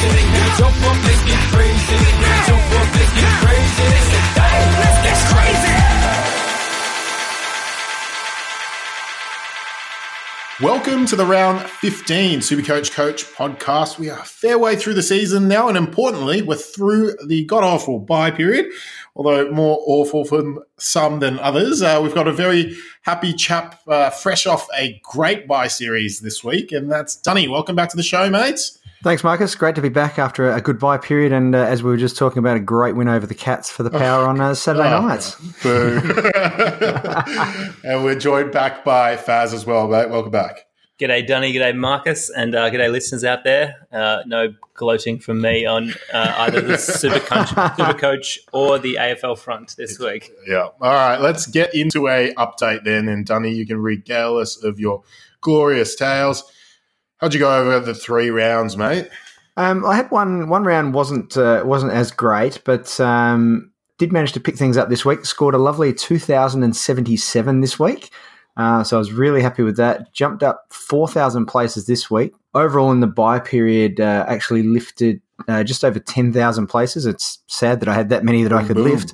Jump up, let's get crazy. Jump up, let's get crazy. Hey, let's get crazy. Welcome to the Round 15 Supercoach Coach podcast. We are a fair way through the season now, and importantly, we're through the god-awful bye period, although more awful for some than others. We've got a very happy chap fresh off a great bye series this week, and that's Dunny. Welcome back to the show, mates. Thanks, Marcus. Great to be back after a good bye period, and as we were just talking about, a great win over the Cats for the Power on Saturday nights. Boo. And we're joined back by Faz as well, mate. Welcome back. G'day, Dunny. G'day, Marcus. And g'day, listeners out there. No gloating from me on either the Supercoach or the AFL front this week. Yeah. All right, let's get into a update then. And Dunny, you can regale us of your glorious tales. How'd you go over the 3 rounds, mate? I had one round wasn't as great, but did manage to pick things up this week. Scored a lovely 2,077 this week. So I was really happy with that. Jumped up 4,000 places this week. Overall in the bye period, actually lifted just over 10,000 places. It's sad that I had that many that I could lift.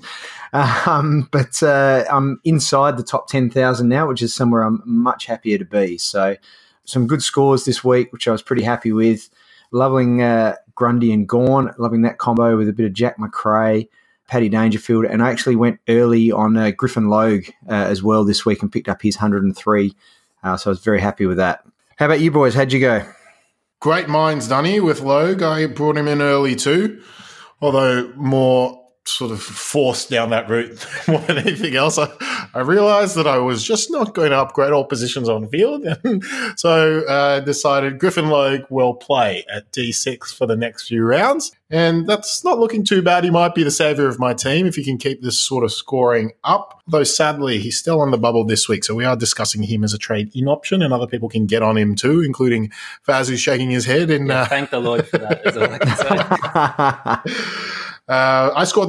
But I'm inside the top 10,000 now, which is somewhere I'm much happier to be. So some good scores this week, which I was pretty happy with. Loving Grundy and Gawn, loving that combo with a bit of Jack McRae, Paddy Dangerfield, and I actually went early on Griffin Logue as well this week and picked up his 103. So I was very happy with that. How about you boys? How'd you go? Great minds, Dunny, with Logue. I brought him in early too, although more sort of forced down that route more than anything else. I realised that I was just not going to upgrade all positions on field, and so decided Griffin Logue will play at D6 for the next few rounds, and that's not looking too bad. He might be the saviour of my team if he can keep this sort of scoring up, though sadly he's still on the bubble this week, so we are discussing him as a trade-in option, and other people can get on him too, including Faz, who's shaking his head. And thank the Lord for that, is all I can say. I scored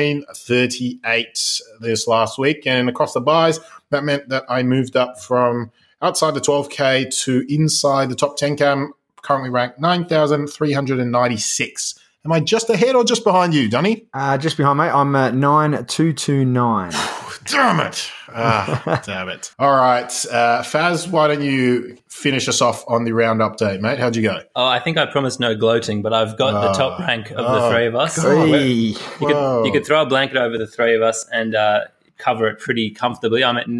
1938 this last week, and across the buys, that meant that I moved up from outside the 12K to inside the top 10K. I'm currently ranked 9,396. Am I just ahead or just behind you, Dunny? Just behind, mate. I'm at 9,229. Damn it. Damn it. All right. Faz, why don't you finish us off on the round update, mate? How'd you go? Oh, I think I promised no gloating, but I've got the top rank of the three of us. Hey. You could throw a blanket over the three of us and cover it pretty comfortably. I'm at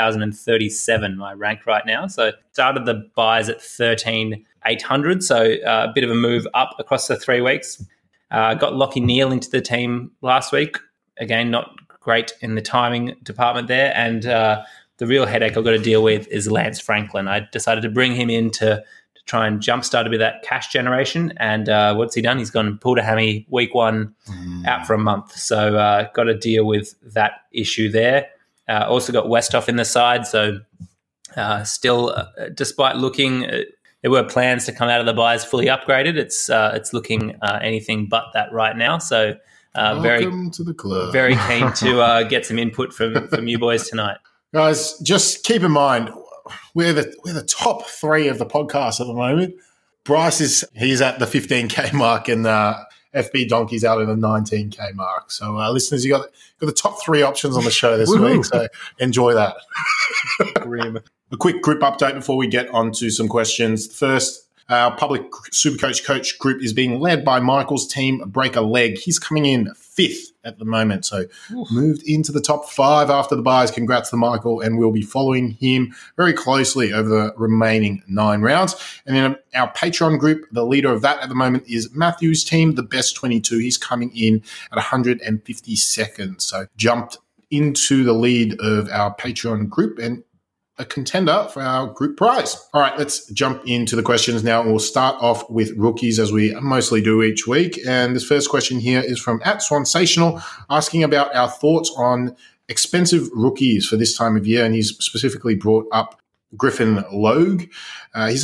9,037, my rank right now. So started the buys at 13,800, so a bit of a move up across the 3 weeks. Got Lockie Neal into the team last week. Again, not great in the timing department there. And the real headache I've got to deal with is Lance Franklin. I decided to bring him in to try and jumpstart a bit of that cash generation. And what's he done? He's gone and pulled a hammy week 1 out for a month. So got to deal with that issue there. Also got Westhoff in the side. So still, despite looking, there were plans to come out of the buys fully upgraded. It's looking anything but that right now. So welcome to the club. Very keen to get some input from you boys tonight. Guys, just keep in mind, we're the top 3 of the podcast at the moment. Bryce he's at the 15K mark, and FB Donkey's out at the 19K mark. So listeners, you got the top 3 options on the show this week. So enjoy that. Grim. A quick group update before we get on to some questions. First, our public Supercoach Coach group is being led by Michael's team, Break a Leg. He's coming in 5th at the moment, so moved into the top 5 after the buys. Congrats to Michael, and we'll be following him very closely over the remaining 9 rounds. And then our Patreon group, the leader of that at the moment is Matthew's team, the Best 22. He's coming in at 152nd, so jumped into the lead of our Patreon group and a contender for our group prize. All right, let's jump into the questions now. We'll start off with rookies as we mostly do each week. And this first question here is from @Swansational, asking about our thoughts on expensive rookies for this time of year. And he's specifically brought up Griffin Logue. He's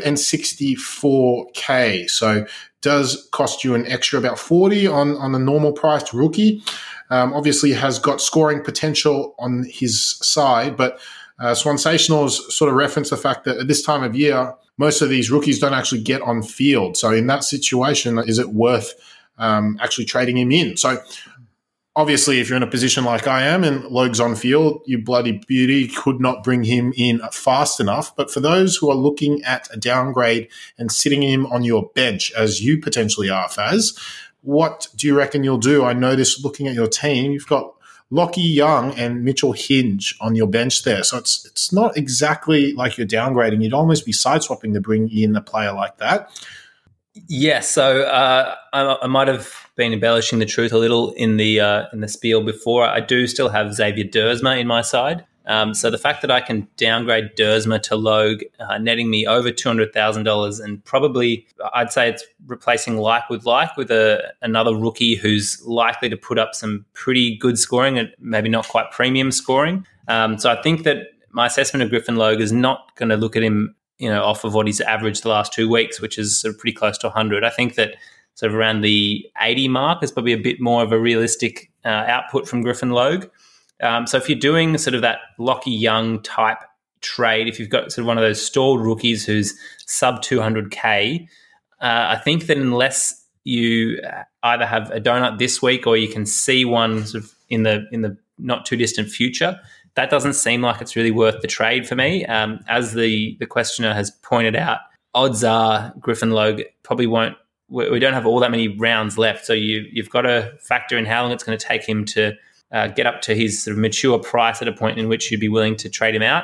164K, so does cost you an extra about 40 on the normal priced rookie. Obviously has got scoring potential on his side, but Swansationals sort of reference the fact that at this time of year, most of these rookies don't actually get on field. So in that situation, is it worth actually trading him in? So obviously, if you're in a position like I am and Logue's on field, you bloody beauty could not bring him in fast enough. But for those who are looking at a downgrade and sitting him on your bench, as you potentially are, Faz, what do you reckon you'll do? I noticed looking at your team, you've got Lockie Young and Mitchell Hinge on your bench there. So it's not exactly like you're downgrading. You'd almost be sideswapping to bring in a player like that. Yeah, so I might have been embellishing the truth a little in the spiel before. I do still have Xavier Dersma in my side. So the fact that I can downgrade Dersma to Logue, netting me over $200,000, and probably I'd say it's replacing like with another rookie who's likely to put up some pretty good scoring and maybe not quite premium scoring. So I think that my assessment of Griffin Logue is not going to look at him, off of what he's averaged the last 2 weeks, which is sort of pretty close to 100. I think that sort of around the 80 mark is probably a bit more of a realistic output from Griffin Logue. So if you're doing sort of that Lockie Young type trade, if you've got sort of one of those stalled rookies who's sub 200K, I think that unless you either have a donut this week or you can see one sort of in the not too distant future, that doesn't seem like it's really worth the trade for me. As the questioner has pointed out, odds are Griffin Logue probably won't. We don't have all that many rounds left, so you've got to factor in how long it's going to take him to get up to his sort of mature price at a point in which you'd be willing to trade him out.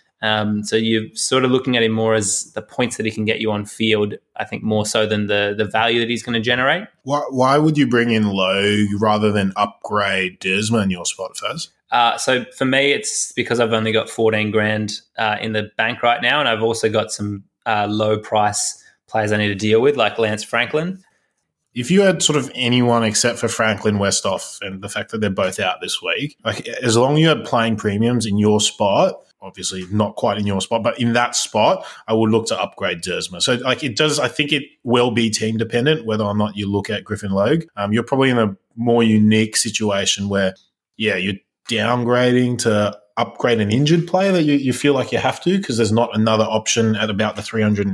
So you're sort of looking at him more as the points that he can get you on field, I think, more so than the value that he's going to generate. Why would you bring in Logue rather than upgrade Dersma in your spot, Faz? So for me, it's because I've only got 14 grand in the bank right now, and I've also got some low price players I need to deal with, like Lance Franklin. If you had sort of anyone except for Franklin Westhoff and the fact that they're both out this week, like as long as you had playing premiums in your spot, obviously not quite in your spot, but in that spot, I would look to upgrade Dersma. So like it does, I think it will be team dependent whether or not you look at Griffin Logue. You're probably in a more unique situation where, you're downgrading to upgrade an injured player that you feel like you have to because there's not another option at about the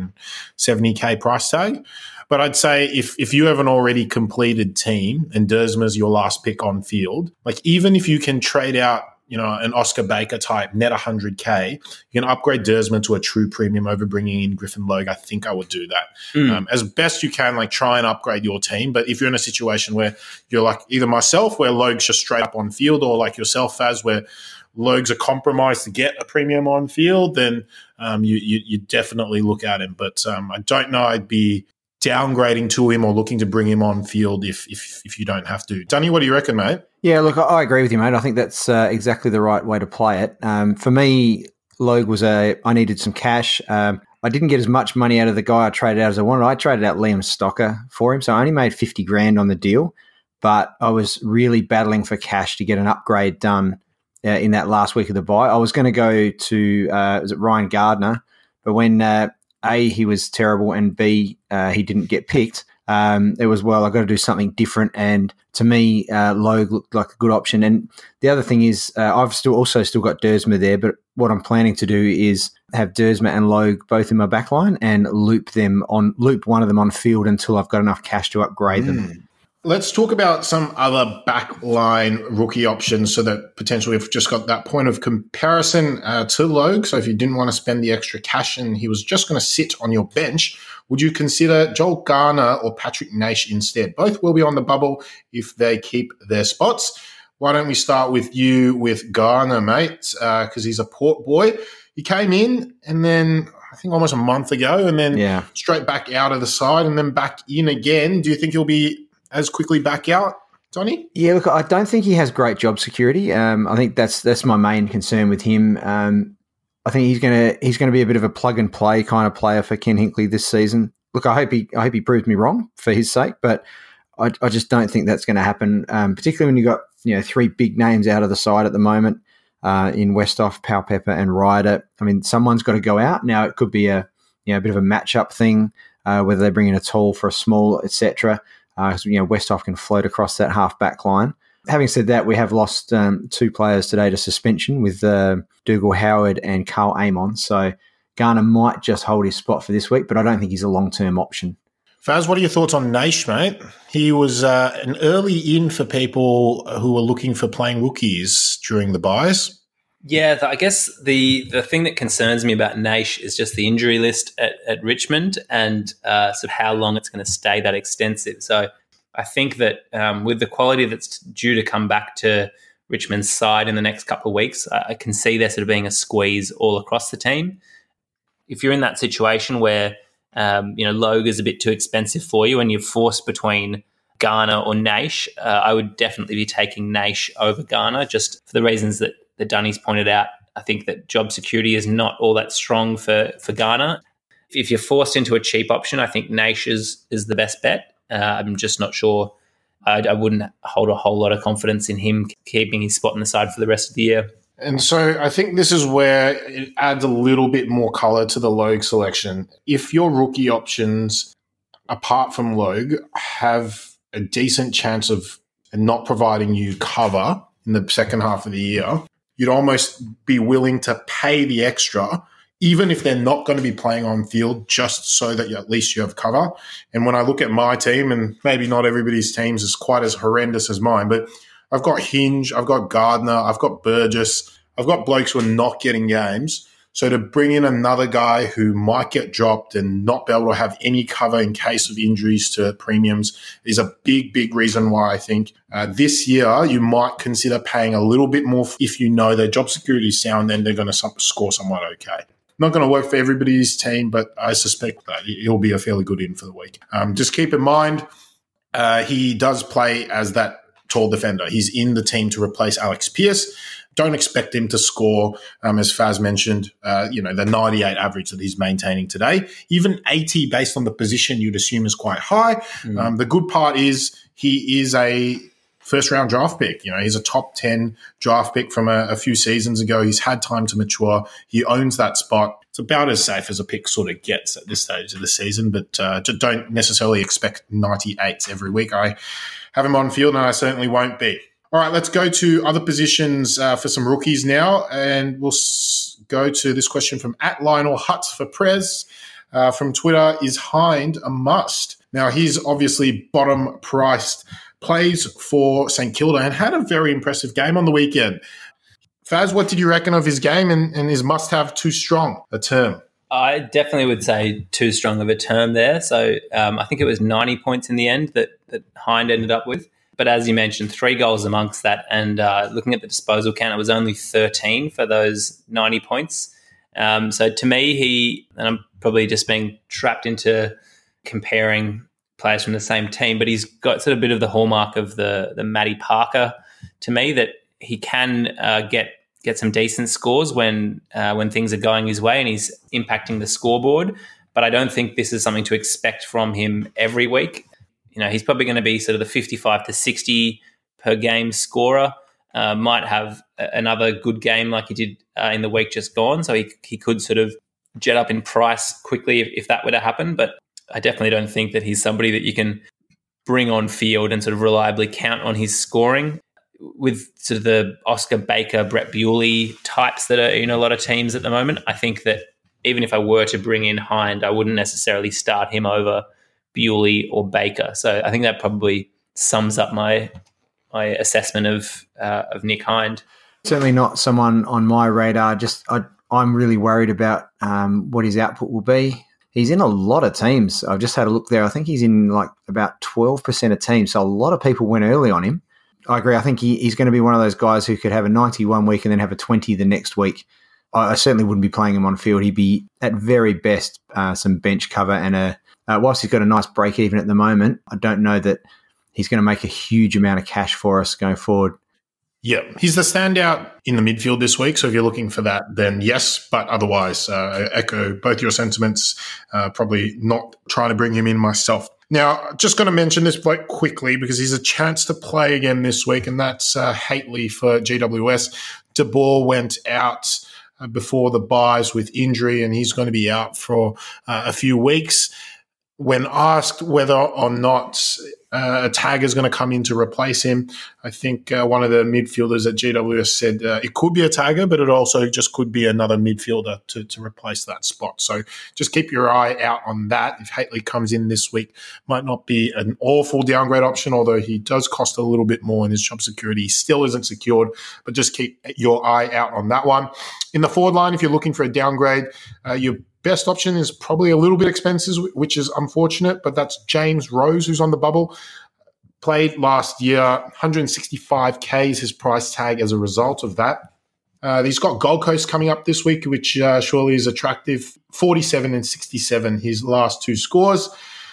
370K price tag. But I'd say if you have an already completed team and Dersma's your last pick on field, like even if you can trade out, an Oscar Baker type net 100K, you can upgrade Dersma to a true premium over bringing in Griffin Logue. I think I would do that. As best you can, like try and upgrade your team. But if you're in a situation where you're like either myself, where Logue's just straight up on field, or like yourself, Faz, where Logue's a compromise to get a premium on field, then you definitely look at him. But I don't know I'd be downgrading to him or looking to bring him on field if you don't have to. Dunny, what do you reckon, mate? Yeah, look, I agree with you, mate. I think that's exactly the right way to play it. For me, Logue was I needed some cash. I didn't get as much money out of the guy I traded out as I wanted. I traded out Liam Stocker for him, so I only made 50 grand on the deal, but I was really battling for cash to get an upgrade done in that last week of the buy. I was going to go to, was it Ryan Gardner? But when A, he was terrible, and B, he didn't get picked, it was, I got to do something different. And to me, Logue looked like a good option. And the other thing is, I've still got Dersma there, but what I'm planning to do is have Dersma and Logue both in my backline and loop one of them on field until I've got enough cash to upgrade them. Let's talk about some other backline rookie options so that potentially we've just got that point of comparison to Logue. So if you didn't want to spend the extra cash and he was just going to sit on your bench, would you consider Joel Garner or Patrick Naish instead? Both will be on the bubble if they keep their spots. Why don't we start with you with Garner, mate, because he's a Port boy. He came in and then I think almost a month ago and then straight back out of the side and then back in again. Do you think he'll be as quickly back out, Donny? Yeah, look, I don't think he has great job security. I think that's my main concern with him. I think he's gonna be a bit of a plug and play kind of player for Ken Hinkley this season. Look, I hope he proves me wrong for his sake, but I just don't think that's going to happen. Particularly when you got three big names out of the side at the moment in Westhoff, Powell-Pepper, and Ryder. I mean, someone's got to go out now. It could be a bit of a matchup thing, whether they bring in a tall for a small, etc. Westhoff can float across that half back line. Having said that, we have lost two players today to suspension with Dougal Howard and Carl Amon. So, Garner might just hold his spot for this week, but I don't think he's a long-term option. Faz, what are your thoughts on Naish, mate? He was an early in for people who were looking for playing rookies during the buys. Yeah, I guess the thing that concerns me about Naish is just the injury list at Richmond and sort of how long it's going to stay that extensive. So I think that with the quality that's due to come back to Richmond's side in the next couple of weeks, I can see there sort of being a squeeze all across the team. If you're in that situation where Logue is a bit too expensive for you and you're forced between Garner or Naish, I would definitely be taking Naish over Garner just for the reasons that Dunny's pointed out. I think that job security is not all that strong for Garner. If you're forced into a cheap option, I think Naish is the best bet. I'm just not sure. I wouldn't hold a whole lot of confidence in him keeping his spot on the side for the rest of the year. And so I think this is where it adds a little bit more colour to the Logue selection. If your rookie options, apart from Logue, have a decent chance of not providing you cover in the second half of the year, you'd almost be willing to pay the extra, even if they're not going to be playing on field, just so that at least you have cover. And when I look at my team, and maybe not everybody's teams is quite as horrendous as mine, but I've got Hinge, I've got Gardner, I've got Burgess, I've got blokes who are not getting games. So to bring in another guy who might get dropped and not be able to have any cover in case of injuries to premiums is a big, big reason why I think this year you might consider paying a little bit more if you know their job security is sound, then they're going to score somewhat okay. Not going to work for everybody's team, but I suspect that he'll be a fairly good in for the week. Just keep in mind, he does play as that tall defender. He's in the team to replace Alex Pearce. Don't expect him to score, as Faz mentioned, the 98 average that he's maintaining today. Even 80 based on the position you'd assume is quite high. The good part is he is a first-round draft pick. He's a top 10 draft pick from a few seasons ago. He's had time to mature. He owns that spot. It's about as safe as a pick sort of gets at this stage of the season, but don't necessarily expect 98s every week. I have him on field, and I certainly won't be. All right, let's go to other positions for some rookies now, and we'll go to this question from @LionelHutz for Prez from Twitter. Is Hind a must? Now, he's obviously bottom-priced, plays for St Kilda and had a very impressive game on the weekend. Faz, what did you reckon of his game and his must-have too strong a term? I definitely would say too strong of a term there. So I think it was 90 points in the end that Hind ended up with. But as you mentioned, 3 goals amongst that. And looking at the disposal count, it was only 13 for those 90 points. So to me, and I'm probably just being trapped into comparing players from the same team, but he's got sort of a bit of the hallmark of the Matty Parker to me, that he can get some decent scores when things are going his way and he's impacting the scoreboard. But I don't think this is something to expect from him every week. He's probably going to be sort of the 55 to 60 per game scorer. Might have another good game like he did in the week just gone. So he could sort of jet up in price quickly if that were to happen. But I definitely don't think that he's somebody that you can bring on field and sort of reliably count on his scoring. With sort of the Oscar Baker, Brett Bewley types that are in a lot of teams at the moment, I think that even if I were to bring in Hind, I wouldn't necessarily start him over Bewley or Baker. So I think that probably sums up my assessment of Nick Hind. Certainly not someone on my radar. I'm really worried about what his output will be. He's in a lot of teams. I've just had a look there. I think he's in like about 12% of teams. So a lot of people went early on him. I agree. I think he's going to be one of those guys who could have a 90 one week and then have a 20 the next week. I certainly wouldn't be playing him on field. He'd be at very best some bench cover and whilst he's got a nice break even at the moment, I don't know that he's going to make a huge amount of cash for us going forward. Yeah, he's the standout in the midfield this week. So if you're looking for that, then yes. But otherwise, I echo both your sentiments. Probably not trying to bring him in myself. Now, just going to mention this bloke quickly because he's a chance to play again this week, and that's Haitley for GWS. De Boer went out before the buys with injury, and he's going to be out for a few weeks. When asked whether or not a tagger is going to come in to replace him. I think one of the midfielders at GWS said it could be a tagger, but it also just could be another midfielder to replace that spot. So just keep your eye out on that. If Haitley comes in this week, might not be an awful downgrade option, although he does cost a little bit more in his job security. He still isn't secured, but just keep your eye out on that one. In the forward line, if you're looking for a downgrade, your best option is probably a little bit expensive, which is unfortunate, but that's James Rose, who's on the bubble. Played last year, 165K is his price tag as a result of that. He's got Gold Coast coming up this week, which surely is attractive. 47 and 67, his last two scores.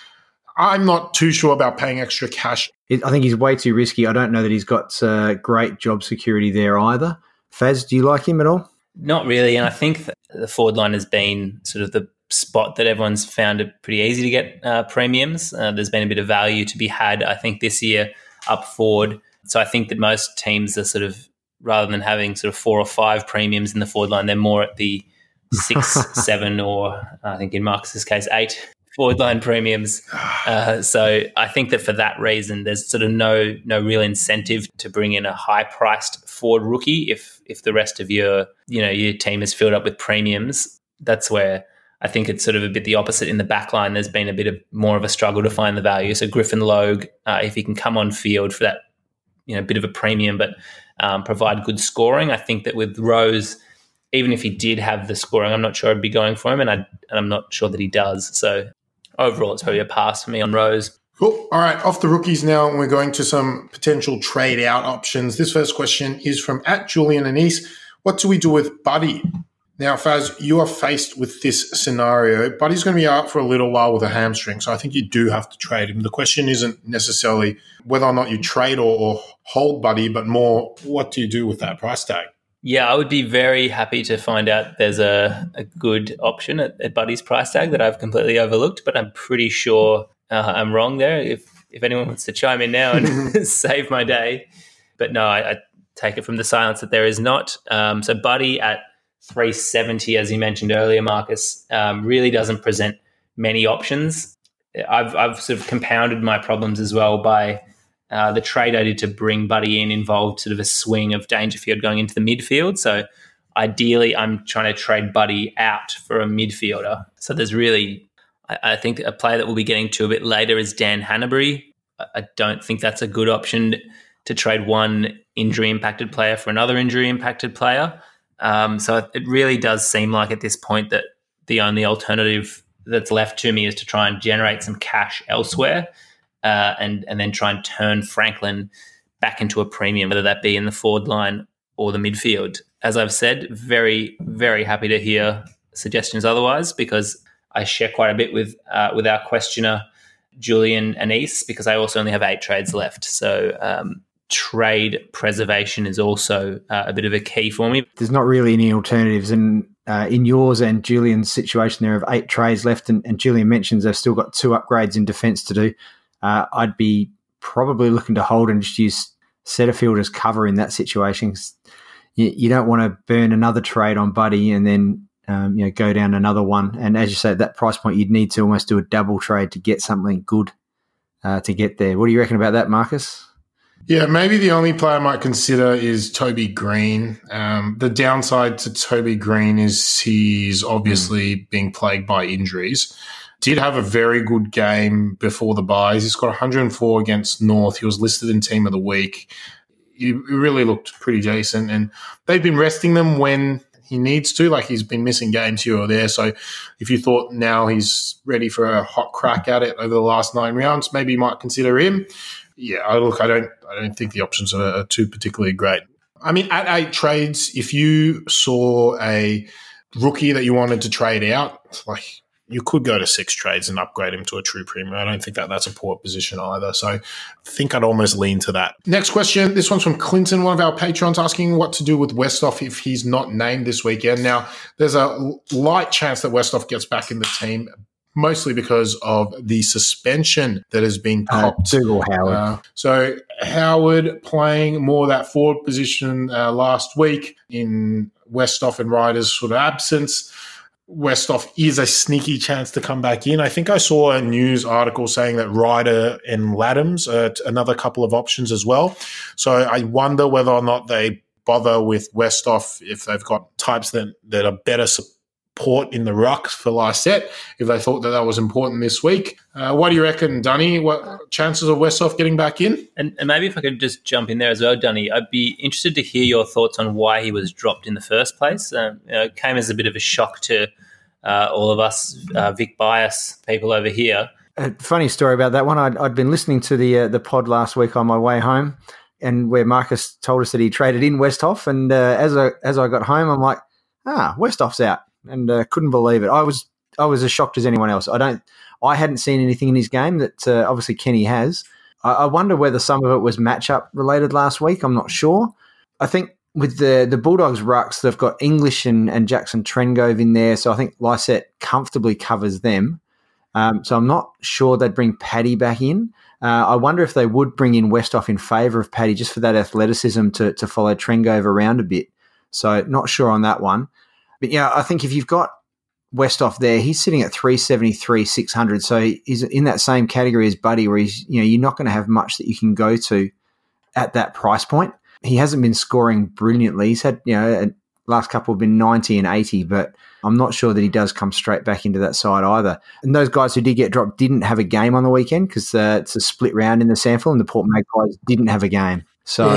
I'm not too sure about paying extra cash. I think he's way too risky. I don't know that he's got great job security there either. Faz, do you like him at all? Not really, and I think that the forward line has been sort of the spot that everyone's found it pretty easy to get premiums. There's been a bit of value to be had, I think, this year up forward. So I think that most teams are sort of, rather than having sort of 4 or 5 premiums in the forward line, they're more at the 6, 7, or I think in Marcus's case, 8 forward line premiums. So I think that for that reason, there's sort of no real incentive to bring in a high-priced forward rookie if the rest of your team is filled up with premiums. That's where I think it's sort of a bit the opposite in the back line. There's been a bit of more of a struggle to find the value. So Griffin Logue, if he can come on field for that bit of a premium but provide good scoring, I think that with Rose, even if he did have the scoring, I'm not sure I'd be going for him, and I'm not sure that he does. So overall, it's probably a pass for me on Rose. Cool. All right, off the rookies now, and we're going to some potential trade out options. This first question is from @Julian Anise. What do we do with Buddy? Now, Faz, you are faced with this scenario. Buddy's going to be out for a little while with a hamstring, so I think you do have to trade him. The question isn't necessarily whether or not you trade or hold Buddy, but more what do you do with that price tag? Yeah, I would be very happy to find out there's a good option at Buddy's price tag that I've completely overlooked, but I'm pretty sure I'm wrong there. If anyone wants to chime in now and save my day. But no, I take it from the silence that there is not. So Buddy at 370, as you mentioned earlier, Marcus, really doesn't present many options. I've sort of compounded my problems as well by the trade I did to bring Buddy in involved sort of a swing of Dangerfield going into the midfield. So ideally, I'm trying to trade Buddy out for a midfielder. So there's really, I think a player that we'll be getting to a bit later is Dan Hanbury. I don't think that's a good option to trade one injury-impacted player for another injury-impacted player. So it really does seem like at this point that the only alternative that's left to me is to try and generate some cash elsewhere. And then try and turn Franklin back into a premium, whether that be in the forward line or the midfield. As I've said, very, very happy to hear suggestions otherwise, because I share quite a bit with our questioner, Julian Anise, because I also only have 8 trades left. So trade preservation is also a bit of a key for me. There's not really any alternatives. And in yours and Julian's situation, there are 8 trades left, and Julian mentions they've still got 2 upgrades in defence to do. I'd be probably looking to hold and just use Setterfield as cover in that situation. You don't want to burn another trade on Buddy and then go down another one. And as you say, at that price point, you'd need to almost do a double trade to get something good to get there. What do you reckon about that, Marcus? Yeah, maybe the only player I might consider is Toby Green. The downside to Toby Green is he's obviously being plagued by injuries. Did have a very good game before the buys. He's got 104 against North. He was listed in Team of the Week. He really looked pretty decent, and they've been resting them when he needs to. Like, he's been missing games here or there. So if you thought now he's ready for a hot crack at it over the last 9 rounds, maybe you might consider him. Yeah, I don't think the options are too particularly great. I mean, at 8 trades, if you saw a rookie that you wanted to trade out, like, you could go to 6 trades and upgrade him to a true premium. I don't think that's a poor position either. So I think I'd almost lean to that. Next question. This one's from Clinton, one of our patrons, asking what to do with Westhoff if he's not named this weekend. Now, there's a light chance that Westhoff gets back in the team, mostly because of the suspension that has been copped. Dougal Howard. So Howard playing more of that forward position last week in Westhoff and Ryder's sort of absence. Westhoff is a sneaky chance to come back in. I think I saw a news article saying that Ryder and Laddams are another couple of options as well. So I wonder whether or not they bother with Westhoff if they've got types that are better support in the ruck for Lysette, if they thought that was important this week. What do you reckon, Dunny? What chances of Westhoff getting back in? And maybe if I could just jump in there as well, Dunny, I'd be interested to hear your thoughts on why he was dropped in the first place. It came as a bit of a shock to all of us Vic Bias people over here. A funny story about that one. I'd been listening to the pod last week on my way home, and where Marcus told us that he traded in Westhoff, and as I got home, I'm like, Westhoff's out, and couldn't believe it. I was as shocked as anyone else. I hadn't seen anything in his game that obviously Kenny has. I wonder whether some of it was matchup related last week. I'm not sure. I think with the Bulldogs rucks, they've got English and Jackson Trengove in there, so I think Lysette comfortably covers them. So I'm not sure they'd bring Paddy back in. I wonder if they would bring in Westhoff in favour of Paddy just for that athleticism to follow Trengove around a bit. So not sure on that one. But yeah, I think if you've got Westhoff there, he's sitting at 373, 600. So he's in that same category as Buddy, where you're not going to have much that you can go to at that price point. He hasn't been scoring brilliantly. He's had, last couple have been 90 and 80, but I'm not sure that he does come straight back into that side either. And those guys who did get dropped didn't have a game on the weekend because it's a split round in the sample, and the Port Magpies didn't have a game. So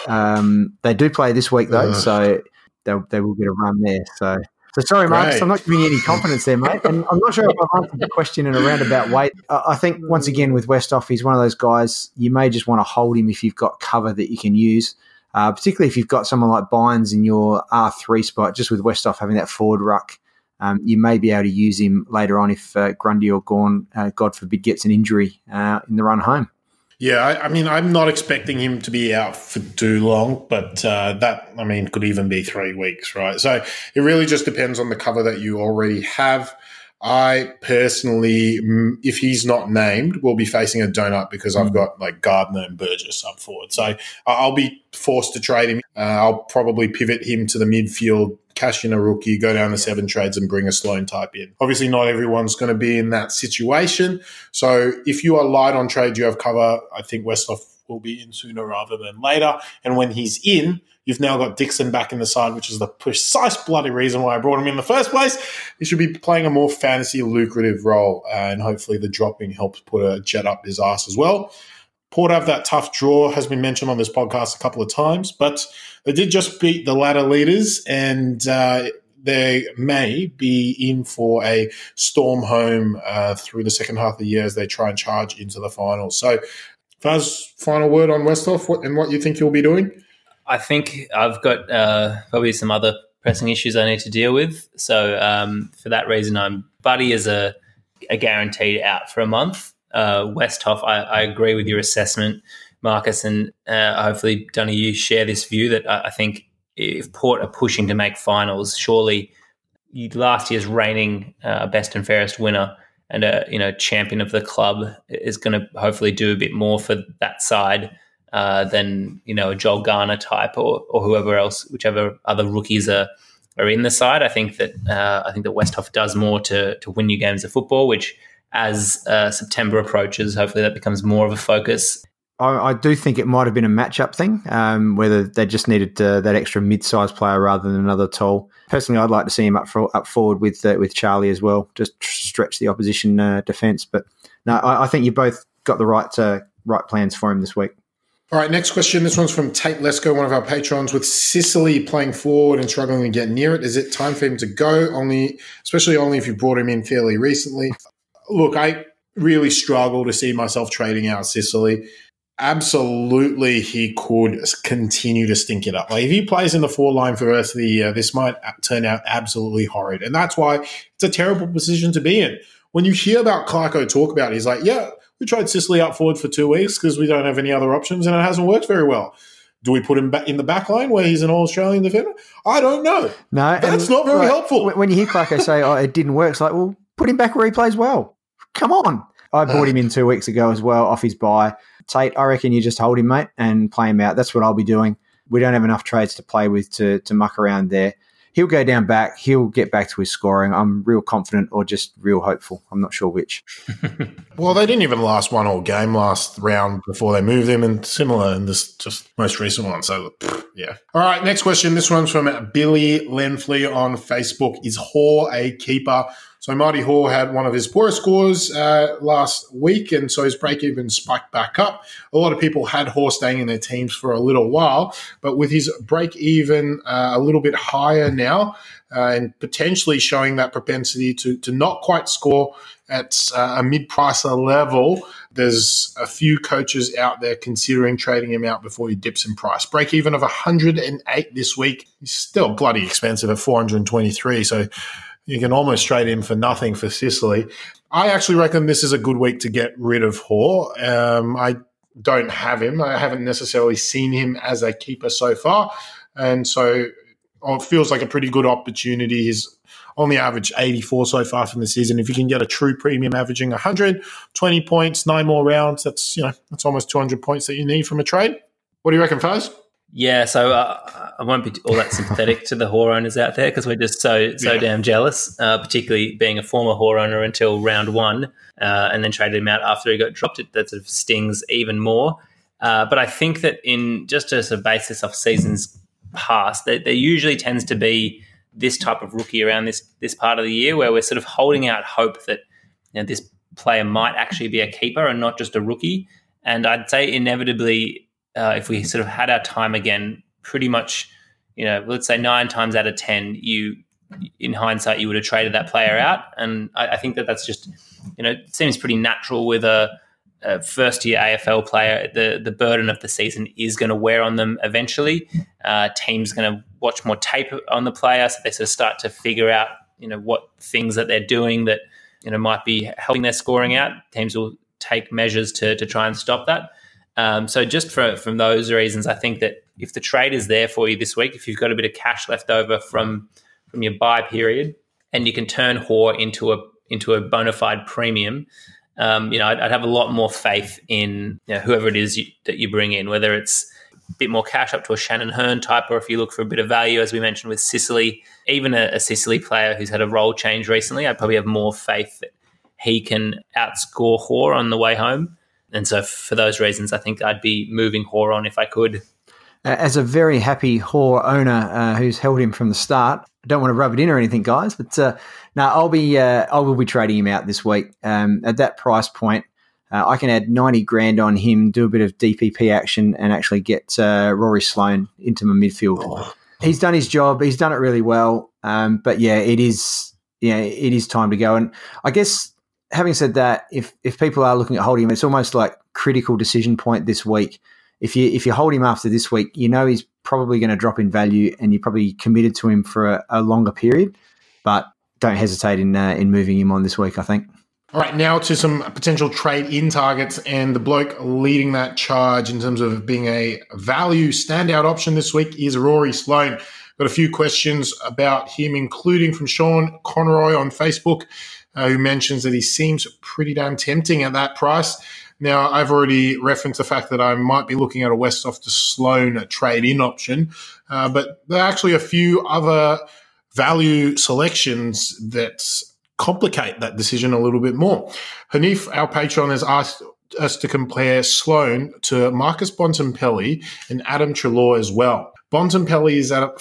they do play this week though, so they will get a run there. So sorry, Marcus, I'm not giving you any confidence there, mate. And I'm not sure if I've answered the question in a roundabout way. I think, once again, with Westhoff, he's one of those guys, you may just want to hold him if you've got cover that you can use, particularly if you've got someone like Bynes in your R3 spot, just with Westhoff having that forward ruck. You may be able to use him later on if Grundy or Gawn, God forbid, gets an injury in the run home. Yeah, I mean, I'm not expecting him to be out for too long, but could even be 3 weeks, right? So it really just depends on the cover that you already have. I personally, if he's not named, will be facing a donut because I've got like Gardner and Burgess up forward. So I'll be forced to trade him. I'll probably pivot him to the midfield, cash in a rookie, go down the 7 trades and bring a Sloan type in. Obviously, not everyone's going to be in that situation. So if you are light on trade, you have cover. I think Westhoff will be in sooner rather than later. And when he's in, you've now got Dixon back in the side, which is the precise bloody reason why I brought him in the first place. He should be playing a more fantasy lucrative role, and hopefully the dropping helps put a jet up his ass as well. Port have that tough draw, has been mentioned on this podcast a couple of times, but they did just beat the ladder leaders, and they may be in for a storm home through the second half of the year as they try and charge into the finals. So, Faz, final word on Westhoff and what you think you'll be doing? I think I've got probably some other pressing issues I need to deal with. So for that reason, Buddy is a guaranteed out for a month. Westhoff, I agree with your assessment, Marcus, and hopefully, Dunny, you share this view that I think if Port are pushing to make finals, surely last year's reigning best and fairest winner and champion of the club is going to hopefully do a bit more for that side than a Joel Garner type or whoever else, whichever other rookies are in the side. I think that Westhoff does more to win you games of football, which as September approaches, hopefully that becomes more of a focus. I do think it might have been a matchup thing, whether they just needed that extra mid-sized player rather than another tall. Personally, I'd like to see him up forward with Charlie as well, just stretch the opposition defence. But no, I think you both got the right plans for him this week. All right, next question. This one's from Tate Lesko, one of our patrons. With Sicily playing forward and struggling to get near it, is it time for him to go? Especially if you brought him in fairly recently. Look, I really struggle to see myself trading out Sicily. Absolutely, he could continue to stink it up. Like if he plays in the 4 line for the rest of the year, this might turn out absolutely horrid. And that's why it's a terrible position to be in. When you hear about Clarko talk about it, he's like, yeah, we tried Sicily up forward for 2 weeks because we don't have any other options and it hasn't worked very well. Do we put him back in the back line where he's an All-Australian defender? I don't know. No, that's not very helpful. When you hear Clarko say, it didn't work, it's like, well, put him back where he plays well. Come on. I bought him in 2 weeks ago as well, off his bye. Tate, I reckon you just hold him, mate, and play him out. That's what I'll be doing. We don't have enough trades to play with to muck around there. he'll go down back. He'll get back to his scoring. I'm real confident or just real hopeful. I'm not sure which. Well, they didn't even last one whole game last round before they moved him, and similar in this just most recent one. So, yeah. All right, next question. This one's from Billy Lenfley on Facebook. Is Hoare a keeper? So Marty Hoare had one of his poorest scores last week, and so his break-even spiked back up. A lot of people had Hoare staying in their teams for a little while, but with his break-even a little bit higher now and potentially showing that propensity to not quite score at a mid-pricer level, there's a few coaches out there considering trading him out before he dips in price. Break-even of 108 this week. He's still bloody expensive at 423, so you can almost trade him for nothing for Sicily. I actually reckon this is a good week to get rid of Hoare. I don't have him. I haven't necessarily seen him as a keeper so far. And so it feels like a pretty good opportunity. He's only averaged 84 so far from the season. If you can get a true premium averaging 120 points, 9 more rounds, that's almost 200 points that you need from a trade. What do you reckon, Faz? Yeah, so I won't be all that sympathetic to the Hoare owners out there because we're just so damn jealous, particularly being a former Hoare owner until round 1 and then traded him out after he got dropped. That sort of stings even more. But I think that in just as a basis of seasons past, there usually tends to be this type of rookie around this part of the year where we're sort of holding out hope that this player might actually be a keeper and not just a rookie. And I'd say inevitably, if we sort of had our time again, pretty much, let's say 9 times out of 10, in hindsight, you would have traded that player out. And I think that's just, it seems pretty natural with a first-year AFL player. The burden of the season is going to wear on them eventually. Teams going to watch more tape on the player, so they sort of start to figure out, what things that they're doing that, might be helping their scoring out. Teams will take measures to try and stop that. So just from those reasons, I think that if the trade is there for you this week, if you've got a bit of cash left over from your buy period, and you can turn Hoare into a bona fide premium, I'd have a lot more faith in whoever it is that you bring in, whether it's a bit more cash up to a Shannon Hearn type, or if you look for a bit of value, as we mentioned with Sicily, even a Sicily player who's had a role change recently, I'd probably have more faith that he can outscore Hoare on the way home. And so for those reasons, I think I'd be moving Hoare on if I could. As a very happy Hoare owner who's held him from the start, I don't want to rub it in or anything, guys, but I will be trading him out this week. At that price point, I can add 90 grand on him, do a bit of DPP action, and actually get Rory Sloane into my midfield. Oh. He's done his job. He's done it really well. But yeah, it is time to go. And I guess, having said that, if people are looking at holding him, it's almost like critical decision point this week. If you hold him after this week, he's probably going to drop in value, and you're probably committed to him for a longer period. But don't hesitate in moving him on this week, I think. All right, now to some potential trade-in targets, and the bloke leading that charge in terms of being a value standout option this week is Rory Sloane. Got a few questions about him, including from Sean Conroy on Facebook, who mentions that he seems pretty damn tempting at that price. Now, I've already referenced the fact that I might be looking at a Westhoff to Sloane trade-in option, but there are actually a few other value selections that complicate that decision a little bit more. Hanif, our patron, has asked us to compare Sloane to Marcus Bontempelli and Adam Treloar as well. Bontempelli is at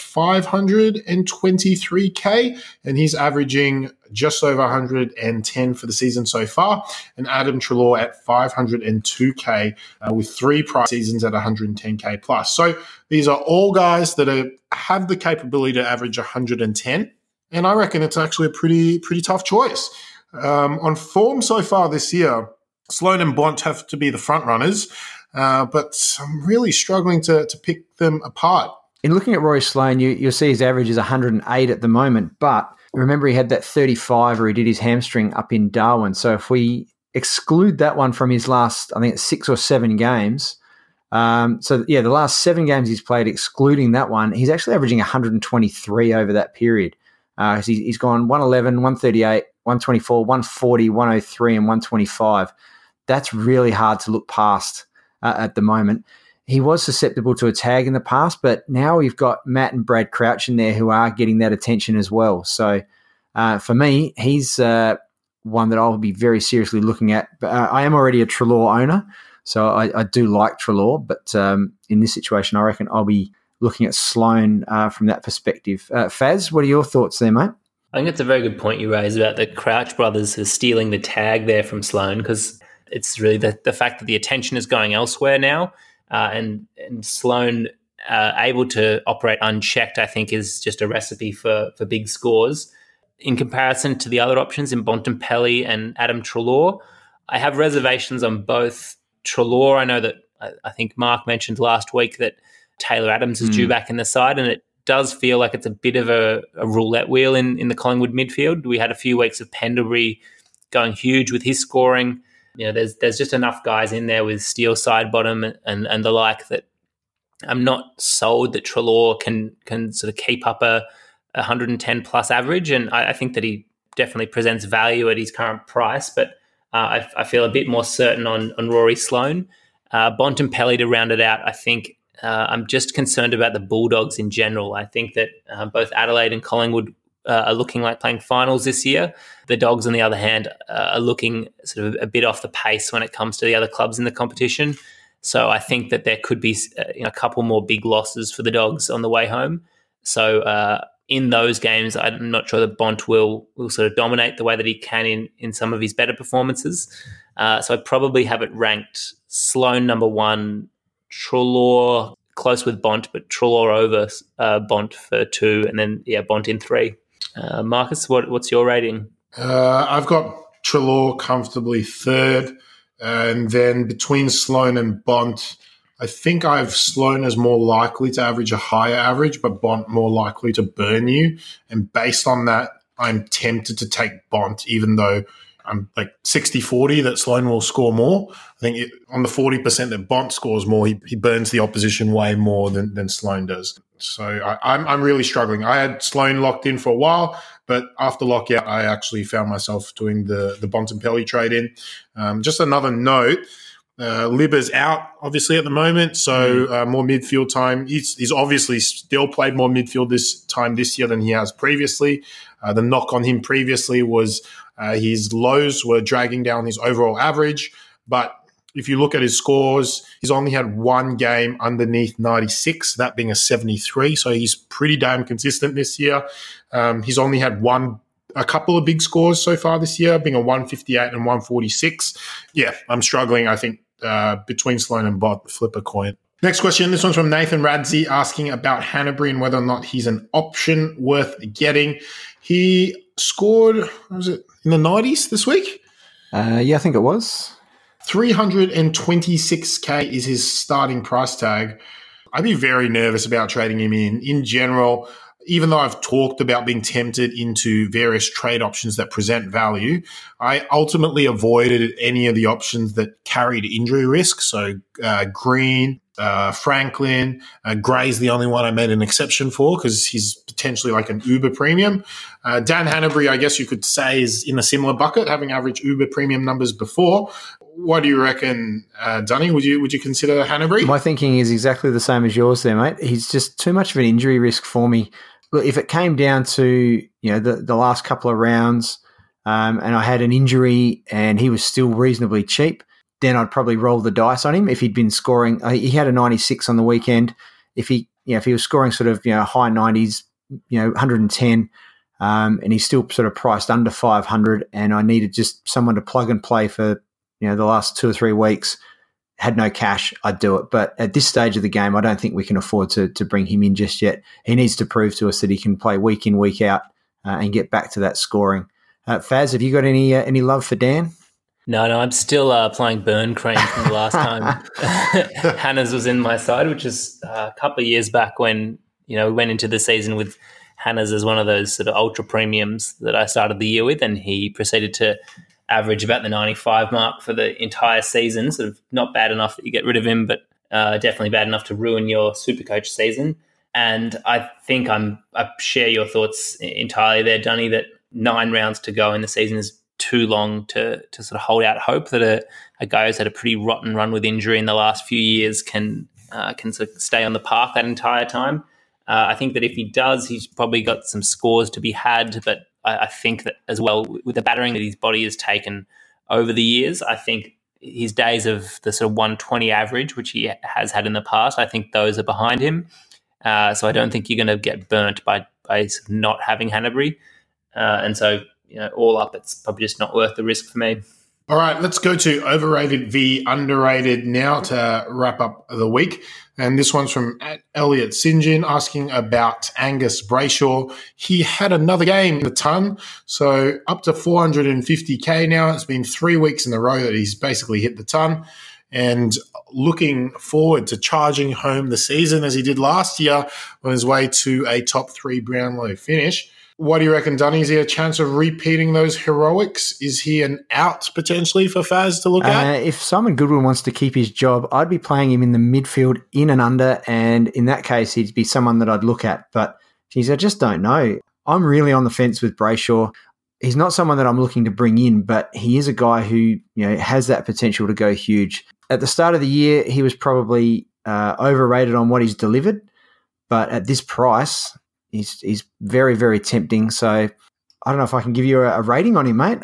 523K, and he's averaging just over 110 for the season so far, and Adam Treloar at 502K with 3 prior seasons at 110K plus. So these are all guys that have the capability to average 110, and I reckon it's actually a pretty tough choice. On form so far this year, Sloane and Bont have to be the front runners, but I'm really struggling to pick them apart. In looking at Rory Sloane, you'll see his average is 108 at the moment, but remember he had that 35 where he did his hamstring up in Darwin. So if we exclude that one from his last, I think it's 6 or 7 games. The last 7 games he's played, excluding that one, he's actually averaging 123 over that period. He's gone 111, 138, 124, 140, 103, and 125. That's really hard to look past at the moment. he was susceptible to a tag in the past, but now we've got Matt and Brad Crouch in there who are getting that attention as well. So for me, he's one that I'll be very seriously looking at. But I am already a Treloar owner, so I do like Treloar, but in this situation, I reckon I'll be looking at Sloane from that perspective. Faz, what are your thoughts there, mate? I think it's a very good point you raised about the Crouch brothers stealing the tag there from Sloane, because it's really the fact that the attention is going elsewhere now, and Sloane able to operate unchecked, I think, is just a recipe for big scores. In comparison to the other options in Bontempelli and Adam Treloar, I have reservations on both. Treloar, I know that I think Mark mentioned last week that Taylor Adams is due back in the side, and it does feel like it's a bit of a roulette wheel in the Collingwood midfield. We had a few weeks of Pendlebury going huge with his scoring. There's just enough guys in there with Steele Sidebottom and the like that I'm not sold that Treloar can sort of keep up a 110 plus average. And I think that he definitely presents value at his current price, but I feel a bit more certain on Rory Sloane. Bontempelli to round it out, I think I'm just concerned about the Bulldogs in general. I think that both Adelaide and Collingwood are looking like playing finals this year. The Dogs, on the other hand, are looking sort of a bit off the pace when it comes to the other clubs in the competition. So I think that there could be a couple more big losses for the Dogs on the way home. So in those games, I'm not sure that Bont will sort of dominate the way that he can in some of his better performances. So I'd probably have it ranked Sloane number 1, Treloar close with Bont, but Treloar over Bont for 2, and then Bont in 3. Marcus, what's your rating? I've got Treloar comfortably 3rd, and then between Sloane and Bont, I think I have Sloane as more likely to average a higher average, but Bont more likely to burn you. And based on that, I'm tempted to take Bont, even though I'm like 60-40 that Sloane will score more. I think on the 40% that Bont scores more, he burns the opposition way more than Sloane does. So I'm really struggling. I had Sloane locked in for a while, but after lockout, I actually found myself doing the Bontempelli trade in. Just another note, Libba's out, obviously, at the moment, so more midfield time. He's obviously still played more midfield this year than he has previously. The knock on him previously was his lows were dragging down his overall average, but if you look at his scores, he's only had one game underneath 96, that being a 73, so he's pretty damn consistent this year. He's only had a couple of big scores so far this year, being a 158 and 146. Yeah, I'm struggling, I think, between Sloane and Bont, flip a coin. Next question, this one's from Nathan Radzi asking about Hanbury and whether or not he's an option worth getting. He scored, was it in the 90s this week? Yeah, I think it was. 326K is his starting price tag. I'd be very nervous about trading him in general. Even though I've talked about being tempted into various trade options that present value, I ultimately avoided any of the options that carried injury risk. So Green, Franklin, Gray's the only one I made an exception for because he's potentially like an Uber premium. Dan Hanbury, I guess you could say, is in a similar bucket, having averaged Uber premium numbers before. What do you reckon, Dunny? Would you consider Hanbury? My thinking is exactly the same as yours there, mate. He's just too much of an injury risk for me. Look, if it came down to the last couple of rounds and I had an injury and he was still reasonably cheap, then I'd probably roll the dice on him. If he'd been scoring, he had a 96 on the weekend. If he was scoring sort of high 90s, 110, and he's still sort of priced under 500, and I needed just someone to plug and play for the last 2 or 3 weeks, had no cash, I'd do it. But at this stage of the game, I don't think we can afford to bring him in just yet. He needs to prove to us that he can play week in, week out and get back to that scoring. Faz, have you got any love for Dan? No, I'm still playing Burn Cream from the last time Hannah's was in my side, which is a couple of years back when we went into the season with Hannah's as one of those sort of ultra premiums that I started the year with, and he proceeded to average about the 95 mark for the entire season. Sort of not bad enough that you get rid of him, but definitely bad enough to ruin your Supercoach season. And I think I share your thoughts entirely there, Dunny, that 9 rounds to go in the season is too long to sort of hold out hope that a guy who's had a pretty rotten run with injury in the last few years can can sort of stay on the park that entire time. I think that if he does, he's probably got some scores to be had, but I think that as well, with the battering that his body has taken over the years, I think his days of the sort of 120 average, which he has had in the past, I think those are behind him. So I don't think you're going to get burnt by sort of not having Hanbury. And so, all up, it's probably just not worth the risk for me. All right, let's go to overrated v underrated now to wrap up the week. And this one's from Elliot St. John asking about Angus Brayshaw. He had another game in the ton, so up to 450K now. It's been 3 weeks in a row that he's basically hit the ton. And looking forward to charging home the season as he did last year on his way to a top 3 Brownlow finish. What do you reckon, Dunny? Is there a chance of repeating those heroics? Is he an out potentially for Faz to look at? If Simon Goodwin wants to keep his job, I'd be playing him in the midfield in and under, and in that case, he'd be someone that I'd look at. But, geez, I just don't know. I'm really on the fence with Brayshaw. He's not someone that I'm looking to bring in, but he is a guy who has that potential to go huge. At the start of the year, he was probably overrated on what he's delivered, but at this price, he's very, very tempting. So I don't know if I can give you a rating on him, mate.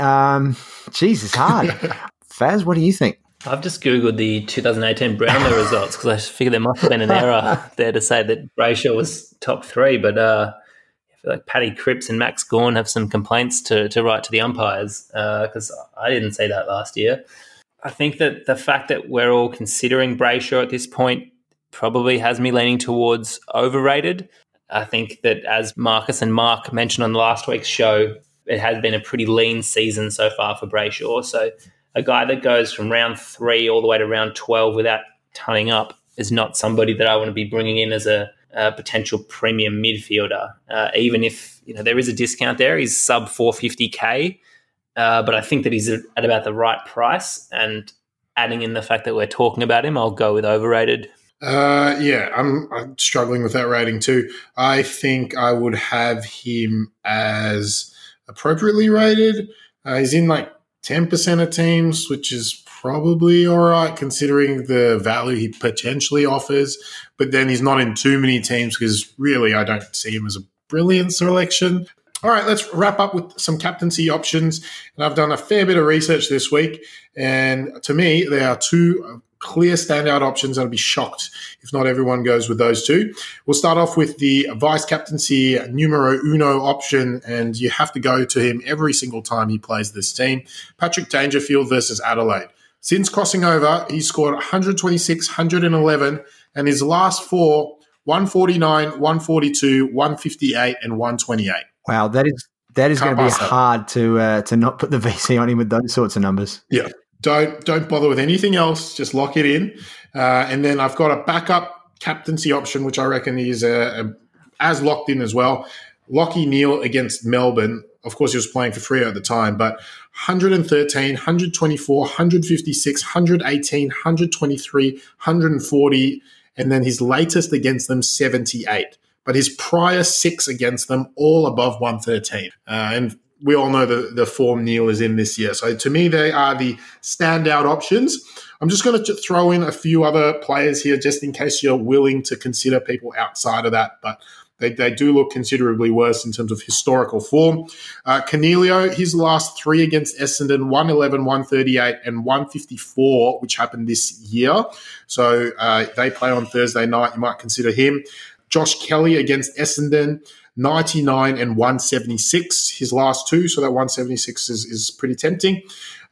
Geez, it's hard. Faz, what do you think? I've just Googled the 2018 Brownlow results because I figured there must have been an error there to say that Brayshaw was top 3, but I feel like Paddy Cripps and Max Gawn have some complaints to write to the umpires because I didn't say that last year. I think that the fact that we're all considering Brayshaw at this point probably has me leaning towards overrated. I think that as Marcus and Mark mentioned on last week's show, it has been a pretty lean season so far for Brayshaw. So a guy that goes from round 3 all the way to round 12 without tonning up is not somebody that I want to be bringing in as a potential premium midfielder. Even if there is a discount there, he's sub 450K, but I think that he's at about the right price. And adding in the fact that we're talking about him, I'll go with overrated. I'm struggling with that rating too. I think I would have him as appropriately rated. He's in like 10% of teams, which is probably all right considering the value he potentially offers. But then he's not in too many teams because really I don't see him as a brilliant selection. All right, let's wrap up with some captaincy options. And I've done a fair bit of research this week. And to me, there are 2 clear standout options. I'll be shocked if not everyone goes with those 2. We'll start off with the vice captaincy numero uno option, and you have to go to him every single time he plays this team. Patrick Dangerfield versus Adelaide. Since crossing over, he's scored 126, 111, and his last 4, 149, 142, 158, and 128. Wow, that is going to be hard to not put the VC on him with those sorts of numbers. Yeah. Don't bother with anything else. Just lock it in. And then I've got a backup captaincy option, which I reckon is as locked in as well. Lachie Neale against Melbourne. Of course, he was playing for Freo at the time, but 113, 124, 156, 118, 123, 140, and then his latest against them, 78. But his prior 6 against them, all above 113. And we all know the form Neale is in this year. So to me, they are the standout options. I'm just going to throw in a few other players here just in case you're willing to consider people outside of that. But they do look considerably worse in terms of historical form. Cornelio, his last 3 against Essendon, 111, 138, and 154, which happened this year. So they play on Thursday night. You might consider him. Josh Kelly against Essendon, 99 and 176, his last 2. So that 176 is pretty tempting.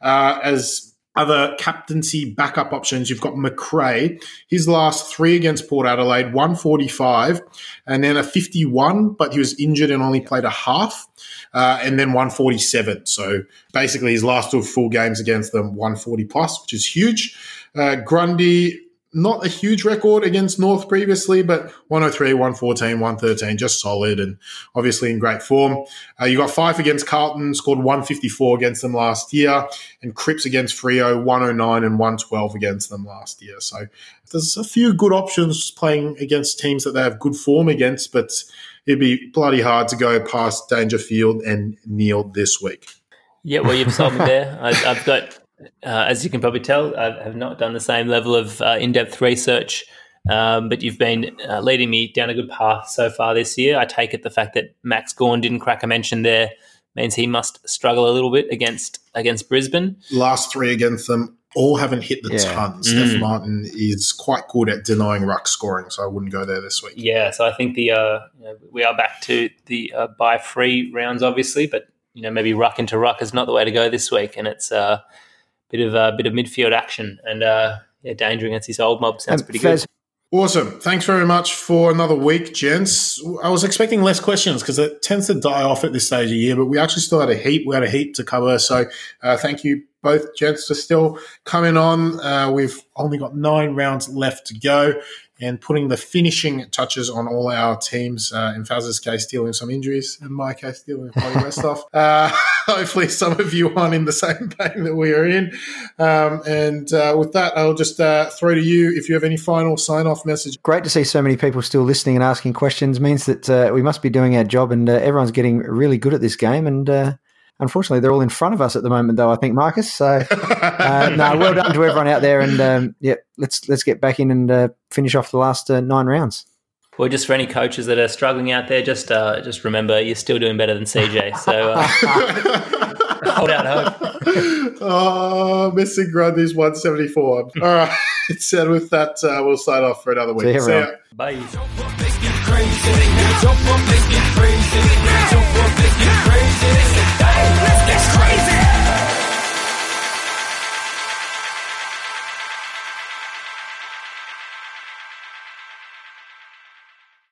As other captaincy backup options, you've got McRae. His last 3 against Port Adelaide, 145, and then a 51, but he was injured and only played a half, and then 147. So basically his last 2 full games against them, 140 plus, which is huge. Grundy, not a huge record against North previously, but 103, 114, 113, just solid and obviously in great form. You got 5 against Carlton, scored 154 against them last year, and Cripps against Freo, 109 and 112 against them last year. So there's a few good options playing against teams that they have good form against, but it'd be bloody hard to go past Dangerfield and Neale this week. Yeah, well, you've sold me there. I've got... as you can probably tell, I have not done the same level of in-depth research But you've been leading me down a good path so far this year. I take it the fact that Max Gawn didn't crack a mention there means he must struggle a little bit against Brisbane. Last 3 against them all haven't hit the ton. Steph Martin is quite good at denying ruck scoring, so I wouldn't go there this week. Yeah, so I think we are back to the buy free rounds, obviously, but maybe ruck into ruck is not the way to go this week, and it's a bit of midfield action, and danger against this old mob sounds pretty good. Awesome. Thanks very much for another week, gents. I was expecting less questions because it tends to die off at this stage of the year, but we actually still had a heap. We had a heap to cover. So thank you both, gents, for still coming on. We've only got 9 rounds left to go and putting the finishing touches on all our teams. In Faz's case, dealing with some injuries. In my case, dealing with Bobby Westhoff. Hopefully some of you aren't in the same pain that we are in. With that, I'll just throw to you if you have any final sign-off message. Great to see so many people still listening and asking questions. Means that we must be doing our job, and everyone's getting really good at this game. And unfortunately, they're all in front of us at the moment, though, I think, Marcus. So, well done to everyone out there. And, let's get back in and finish off the last 9 rounds. Well, just for any coaches that are struggling out there, just remember you're still doing better than CJ. So hold out hope. Oh, missing Grundy's 174. All right. So with that, we'll sign off for another week. See you, everyone. Bye. Jump up, let's get crazy.